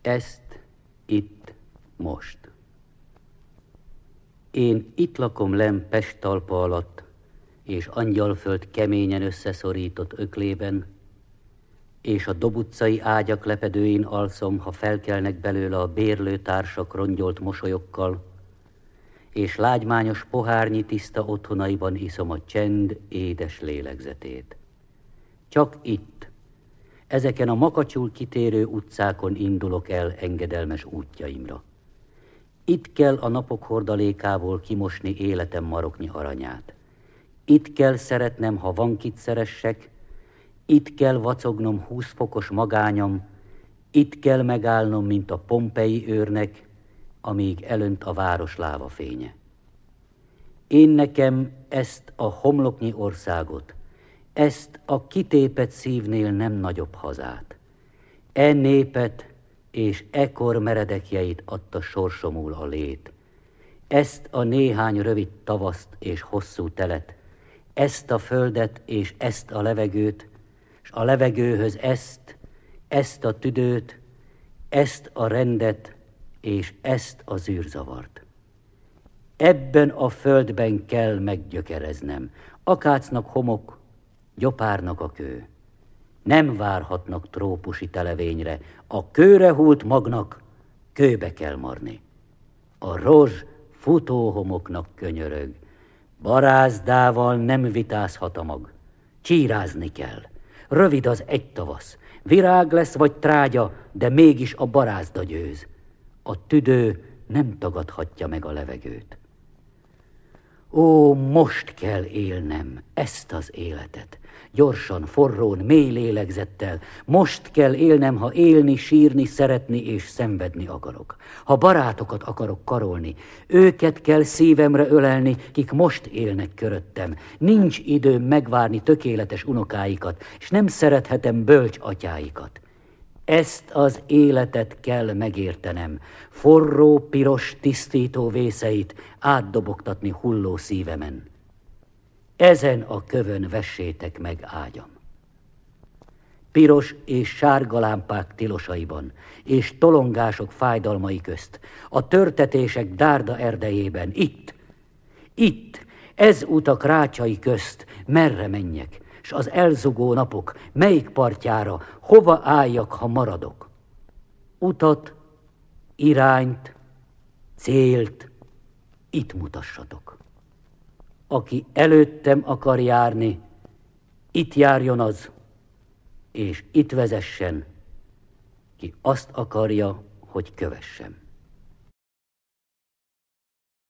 Ezt, itt, most. Én itt lakom lenn Pest talpa alatt, és Angyalföld keményen összeszorított öklében, és a Dob utcai ágyak lepedőin alszom, ha felkelnek belőle a bérlőtársak rongyolt mosolyokkal, és lágymányos pohárnyi tiszta otthonaiban iszom a csend édes lélegzetét. Csak itt, ezeken a makacsul kitérő utcákon indulok el engedelmes útjaimra. Itt kell a napok hordalékából kimosni életem maroknyi aranyát. Itt kell szeretnem, ha van kit szeressek, itt kell vacognom 20 fokos magányom, itt kell megállnom, mint a Pompei őrnek, amíg elönt a város lávafénye. Én nekem ezt a homloknyi országot, ezt a kitépett szívnél nem nagyobb hazát, e népet és ekor meredekjeit adta sorsomul a lét, ezt a néhány rövid tavaszt és hosszú telet, ezt a földet és ezt a levegőt, s a levegőhöz ezt a tüdőt, ezt a rendet és ezt a zűrzavart. Ebben a földben kell meggyökereznem, akácnak homok, gyopárnak a kő. Nem várhatnak trópusi televényre, a kőre hult magnak kőbe kell marni. A rozs futóhomoknak könyörög, barázdával nem vitázhat a mag. Csírázni kell, rövid az egy tavasz, virág lesz vagy trágya, de mégis a barázda győz. A tüdő nem tagadhatja meg a levegőt. Ó, most kell élnem ezt az életet, gyorsan, forrón, mély lélegzettel. Most kell élnem, ha élni, sírni, szeretni és szenvedni akarok. Ha barátokat akarok karolni, őket kell szívemre ölelni, kik most élnek köröttem. Nincs időm megvárni tökéletes unokáikat, és nem szerethetem bölcs atyáikat. Ezt az életet kell megértenem, forró, piros, tisztító vészeit átdobogtatni hulló szívemen. Ezen a kövön vessétek meg ágyam. Piros és sárga lámpák tilosaiban, és tolongások fájdalmai közt, a törtetések dárda erdejében, itt, ez utak rácsai közt, merre menjek, s az elzugó napok, melyik partjára, hova álljak, ha maradok? Utat, irányt, célt itt mutassatok. Aki előttem akar járni, itt járjon az, és itt vezessen, ki azt akarja, hogy kövessem.